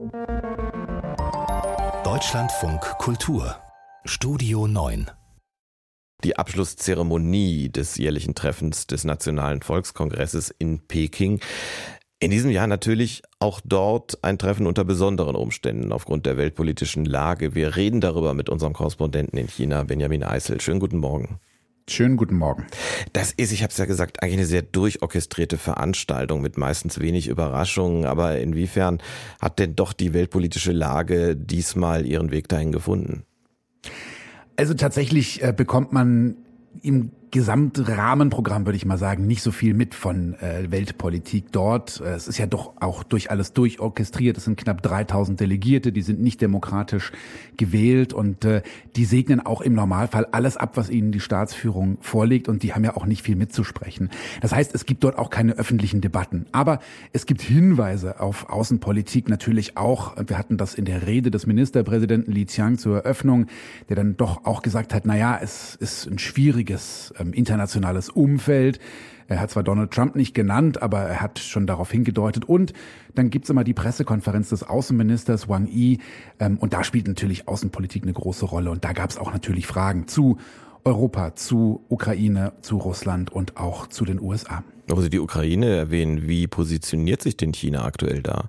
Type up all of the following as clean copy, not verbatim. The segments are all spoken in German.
Deutschlandfunk Kultur Studio 9. Die Abschlusszeremonie des jährlichen Treffens des Nationalen Volkskongresses in Peking. In diesem Jahr natürlich auch dort ein Treffen unter besonderen Umständen aufgrund der weltpolitischen Lage. Wir reden darüber mit unserem Korrespondenten in China, Benjamin Eisel. Schönen guten Morgen. Schönen guten Morgen. Das ist, ich habe es ja gesagt, eigentlich eine sehr durchorchestrierte Veranstaltung mit meistens wenig Überraschungen. Aber inwiefern hat denn doch die weltpolitische Lage diesmal ihren Weg dahin gefunden? Also tatsächlich bekommt man im Gesamtrahmenprogramm, würde ich mal sagen, nicht so viel mit von Weltpolitik dort. Es ist ja doch auch durch alles durchorchestriert. Es sind knapp 3000 Delegierte, die sind nicht demokratisch gewählt und die segnen auch im Normalfall alles ab, was ihnen die Staatsführung vorlegt, und die haben ja auch nicht viel mitzusprechen. Das heißt, es gibt dort auch keine öffentlichen Debatten. Aber es gibt Hinweise auf Außenpolitik natürlich auch. Wir hatten das in der Rede des Ministerpräsidenten Li Qiang zur Eröffnung, der dann doch auch gesagt hat, naja, es ist ein schwieriges internationales Umfeld. Er hat zwar Donald Trump nicht genannt, aber er hat schon darauf hingedeutet. Und dann gibt's immer die Pressekonferenz des Außenministers Wang Yi. Und da spielt natürlich Außenpolitik eine große Rolle. Und da gab's auch natürlich Fragen zu Europa, zu Ukraine, zu Russland und auch zu den USA. Aber Sie die Ukraine erwähnen, wie positioniert sich denn China aktuell da?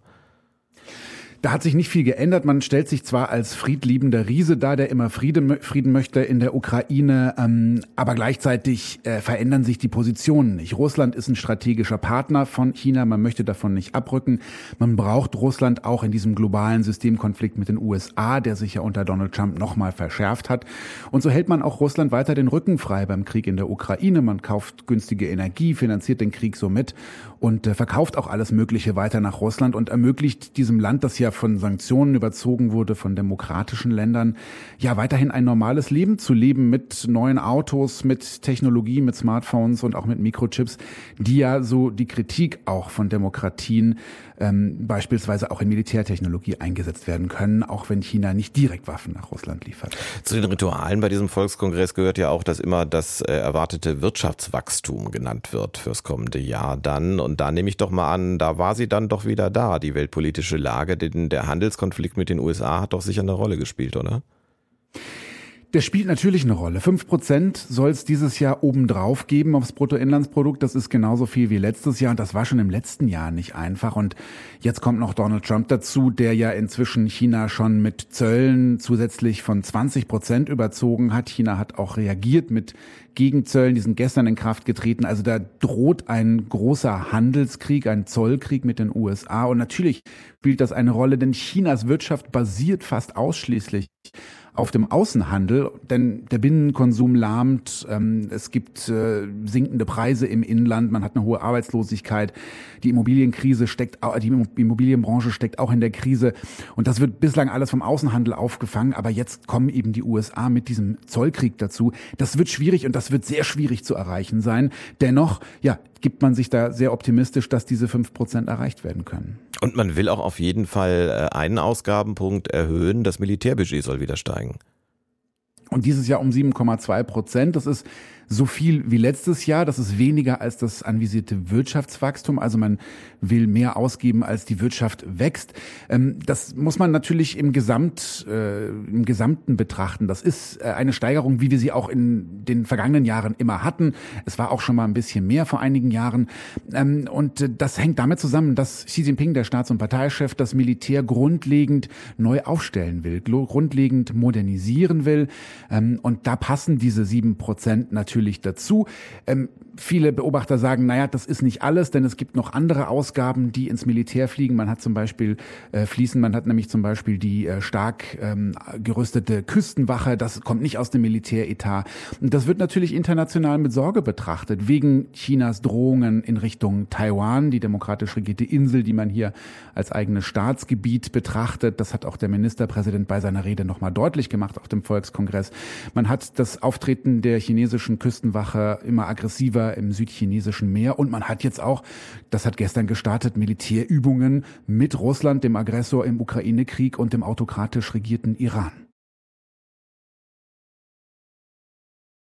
Da hat sich nicht viel geändert. Man stellt sich zwar als friedliebender Riese dar, der immer Frieden möchte in der Ukraine, aber gleichzeitig verändern sich die Positionen nicht. Russland ist ein strategischer Partner von China, man möchte davon nicht abrücken. Man braucht Russland auch in diesem globalen Systemkonflikt mit den USA, der sich ja unter Donald Trump nochmal verschärft hat. Und so hält man auch Russland weiter den Rücken frei beim Krieg in der Ukraine. Man kauft günstige Energie, finanziert den Krieg somit und verkauft auch alles Mögliche weiter nach Russland und ermöglicht diesem Land, das ja von Sanktionen überzogen wurde, von demokratischen Ländern, ja weiterhin ein normales Leben zu leben mit neuen Autos, mit Technologie, mit Smartphones und auch mit Mikrochips, die ja so die Kritik auch von Demokratien beispielsweise auch in Militärtechnologie eingesetzt werden können, auch wenn China nicht direkt Waffen nach Russland liefert. Zu den Ritualen bei diesem Volkskongress gehört ja auch, dass immer das erwartete Wirtschaftswachstum genannt wird fürs kommende Jahr dann. Und da nehme ich doch mal an, da war sie dann doch wieder da, die weltpolitische Lage, denn der Handelskonflikt mit den USA hat doch sicher eine Rolle gespielt, oder? Der spielt natürlich eine Rolle. 5% soll es dieses Jahr obendrauf geben aufs Bruttoinlandsprodukt. Das ist genauso viel wie letztes Jahr. Und das war schon im letzten Jahr nicht einfach. Und jetzt kommt noch Donald Trump dazu, der ja inzwischen China schon mit Zöllen zusätzlich von 20% überzogen hat. China hat auch reagiert mit Gegenzöllen. Die sind gestern in Kraft getreten. Also da droht ein großer Handelskrieg, ein Zollkrieg mit den USA. Und natürlich spielt das eine Rolle, denn Chinas Wirtschaft basiert fast ausschließlich auf dem Außenhandel, denn der Binnenkonsum lahmt, es gibt sinkende Preise im Inland, man hat eine hohe Arbeitslosigkeit, die Immobilienbranche steckt auch in der Krise und das wird bislang alles vom Außenhandel aufgefangen, aber jetzt kommen eben die USA mit diesem Zollkrieg dazu. Das wird schwierig und das wird sehr schwierig zu erreichen sein. Dennoch, ja, gibt man sich da sehr optimistisch, dass diese 5% erreicht werden können. Und man will auch auf jeden Fall einen Ausgabenpunkt erhöhen, das Militärbudget soll wieder steigen. Und dieses Jahr um 7,2%. Das ist so viel wie letztes Jahr. Das ist weniger als das anvisierte Wirtschaftswachstum. Also man will mehr ausgeben, als die Wirtschaft wächst. Das muss man natürlich im Gesamten betrachten. Das ist eine Steigerung, wie wir sie auch in den vergangenen Jahren immer hatten. Es war auch schon mal ein bisschen mehr vor einigen Jahren. Und das hängt damit zusammen, dass Xi Jinping, der Staats- und Parteichef, das Militär grundlegend neu aufstellen will, grundlegend modernisieren will. Und da passen diese 7% natürlich dazu. Viele Beobachter sagen, naja, das ist nicht alles, denn es gibt noch andere Ausgaben, die ins Militär fliegen. Man hat zum Beispiel man hat nämlich zum Beispiel die stark gerüstete Küstenwache. Das kommt nicht aus dem Militäretat. Und das wird natürlich international mit Sorge betrachtet, wegen Chinas Drohungen in Richtung Taiwan, die demokratisch regierte Insel, die man hier als eigenes Staatsgebiet betrachtet. Das hat auch der Ministerpräsident bei seiner Rede nochmal deutlich gemacht auf dem Volkskongress. Man hat das Auftreten der chinesischen Küstenwache immer aggressiver im südchinesischen Meer und man hat jetzt auch, das hat gestern gestartet, Militärübungen mit Russland, dem Aggressor im Ukraine-Krieg und dem autokratisch regierten Iran.